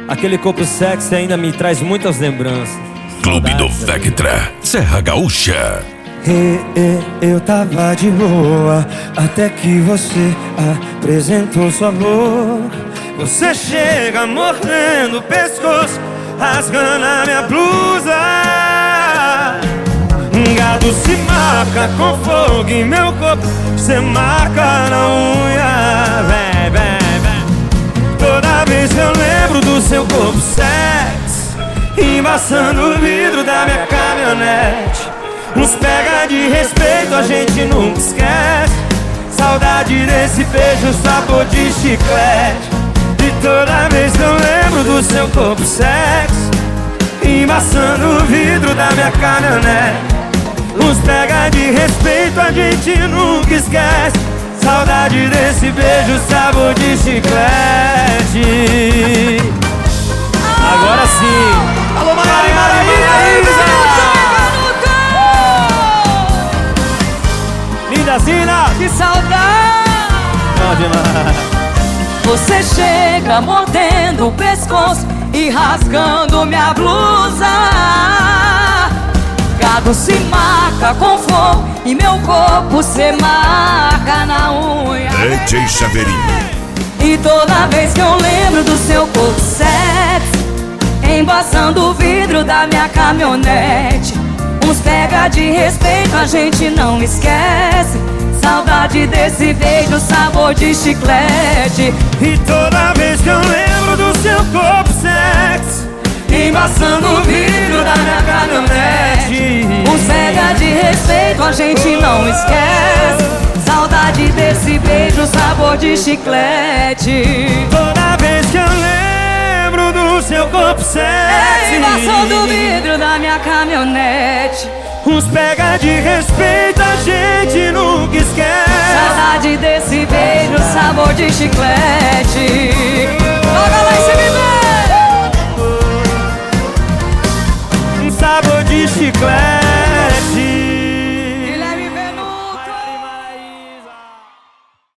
Aquele corpo sexy ainda me traz muitas lembranças. Clube do Vectra, Serra Gaúcha. Eu tava de boa até que você apresentou sua boca. Você chega mordendo o pescoço, rasgando a minha blusa. Gado se marca com fogo em meu corpo, você marca na unha. Vem, vem, vem. Toda vez que eu lembro do seu corpo sexy, embaçando o vidro da minha caminhonete. Uns pega de respeito, a gente nunca esquece. Saudade desse beijo, sabor de chiclete. E toda vez que eu lembro do seu corpo sexy, embaçando o vidro da minha caminhonete. Uns pega de respeito, a gente nunca esquece. Saudade desse beijo, sabor de chiclete. Agora sim. Alô, Maraísa! Linda Zina! Que saudade! Bom demais. Você chega mordendo o pescoço e rasgando minha blusa. Gado se marca com fogo e meu corpo se marca na unha. DJ Chaveirinho. E toda vez que eu lembro do seu corpo sexy, embaçando o vidro da minha caminhonete. Uns pega de respeito, a gente não esquece. Saudade desse beijo, sabor de chiclete. E toda vez que eu lembro do seu corpo sexy, embaçando o vidro da minha caminhonete. Uns pega de respeito, a gente não esquece. Saudade desse beijo, sabor de chiclete. Toda vez que eu lembro do seu corpo sexy, Embaçando o vidro da minha caminhonete. uns pega de respeito, a gente nunca esquece. Saudade desse beijo, sabor de chiclete. Joga lá esse bebê! Um sabor de chiclete.